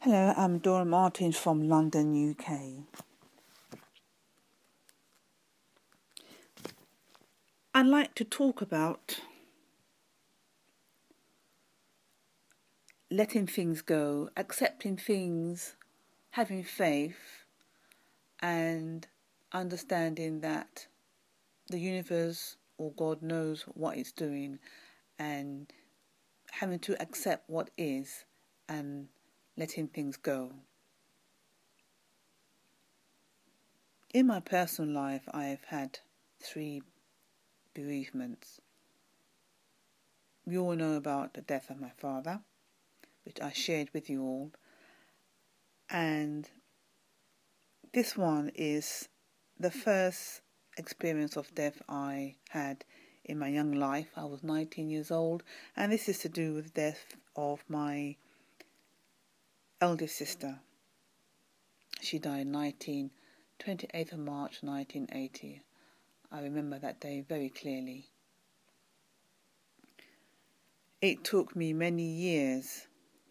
Hello, I'm Dora Martins from London, UK. I'd like to talk about letting things go, accepting things, having faith, and understanding that the universe or God knows what it's doing, and having to accept what is and letting things go. In my personal life, I've had 3 bereavements. We all know about the death of my father, which I shared with you all. And this one is the first experience of death I had in my young life. I was 19 years old, and this is to do with the death of my eldest sister. She died 28th of March 1980. I remember that day very clearly. It took me many years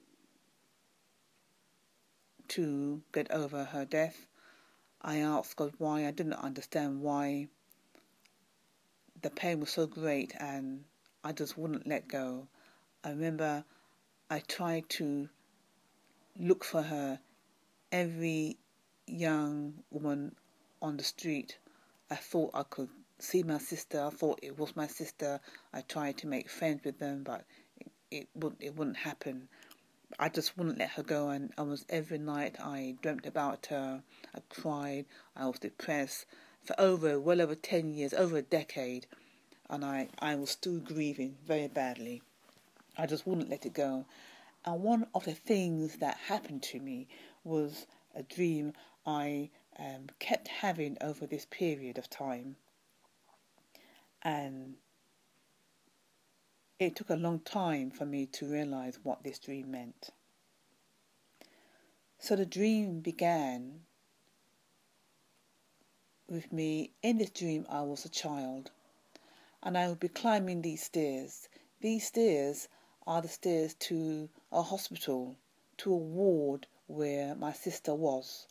to get over her death. I asked God why. I didn't understand why. The pain was so great and I just wouldn't let go. I remember I tried to look for her. Every young woman on the street, I thought I could see my sister. I thought it was my sister. I tried to make friends with them, but it wouldn't happen. I just wouldn't let her go, and every night I dreamt about her. I cried. I was depressed for well over 10 years, over a decade, and I was still grieving very badly. I just wouldn't let it go. And one of the things that happened to me was a dream I kept having over this period of time, and it took a long time for me to realize what this dream meant. So the dream began with me. In this dream, I was a child, and I would be climbing these stairs. These stairs are the stairs to a hospital, to a ward where my sister was.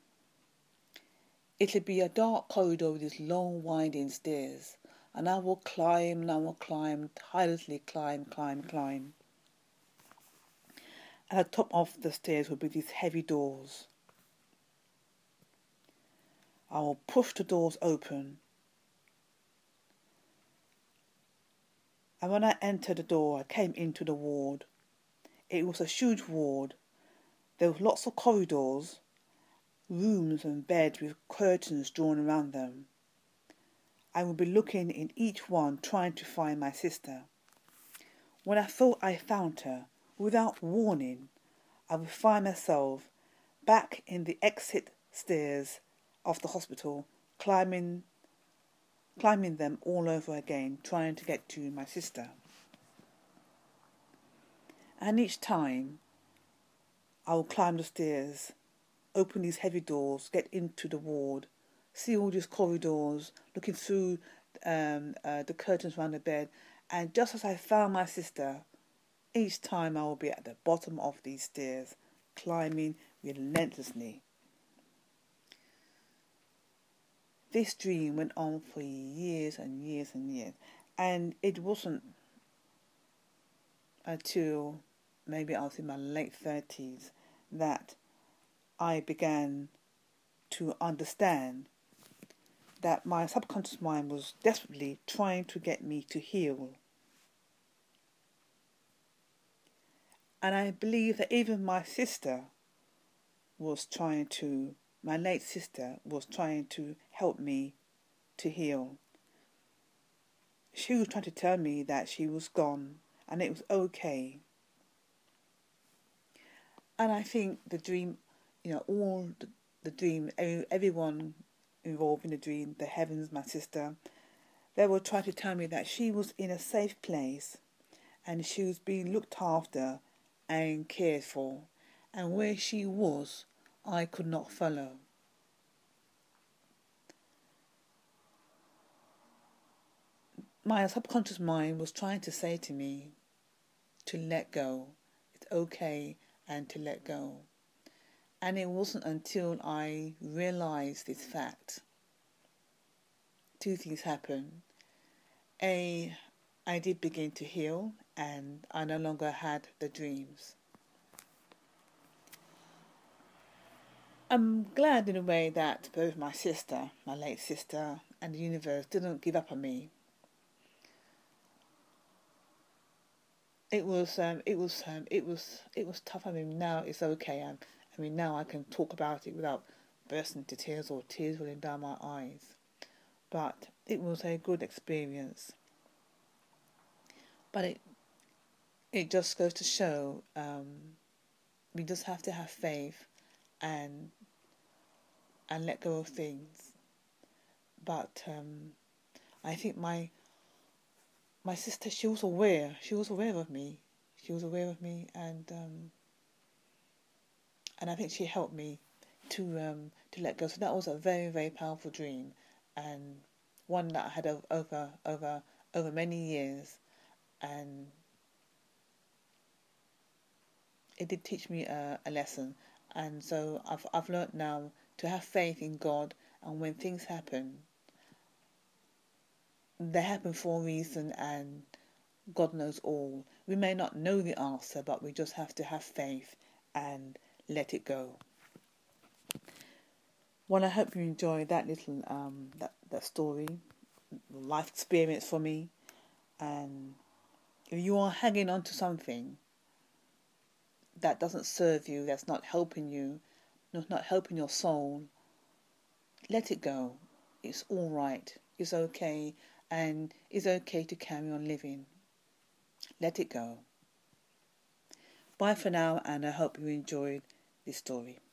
It would be a dark corridor with these long winding stairs, and I will climb and I will climb, tirelessly climb. At the top of the stairs would be these heavy doors. I will push the doors open, and when I entered the door, I came into the ward. It was a huge ward. There was lots of corridors, rooms and beds with curtains drawn around them. I would be looking in each one, trying to find my sister. When I thought I found her, without warning, I would find myself back in the exit stairs of the hospital, climbing them all over again, trying to get to my sister. And each time, I would climb the stairs, open these heavy doors, get into the ward, see all these corridors, looking through the curtains around the bed, and just as I found my sister, each time I would be at the bottom of these stairs, climbing relentlessly. This dream went on for years and years and years, and it wasn't until maybe I was in my late 30s that I began to understand that my subconscious mind was desperately trying to get me to heal. And I believe that even my late sister was trying to help me to heal. She was trying to tell me that she was gone and it was okay. And I think the dream, all the dream, everyone involved in the dream, the heavens, my sister, they were trying to tell me that she was in a safe place and she was being looked after and cared for. And where she was, I could not follow. My subconscious mind was trying to say to me to let go. It's okay and to let go. And it wasn't until I realised this fact, two things happened. A, I did begin to heal and I no longer had the dreams. I'm glad in a way that both my sister, my late sister, and the universe didn't give up on me. It was tough. I mean, now it's okay. Now I can talk about it without bursting into tears or tears rolling down my eyes. But it was a good experience. But it just goes to show we just have to have faith and let go of things. But I think my sister, she was aware of me. She was aware of me, and I think she helped me to let go. So that was a very, very powerful dream, and one that I had over many years, and it did teach me a lesson. And so I've learnt now to have faith in God, and when things happen, they happen for a reason, and God knows all. We may not know the answer, but we just have to have faith and let it go. Well, I hope you enjoyed that little that story, life experience for me. And if you are hanging on to something that doesn't serve you, that's not helping you, not helping your soul, let it go. It's all right. It's okay, and it's okay to carry on living. Let it go. Bye for now, and I hope you enjoyed this story.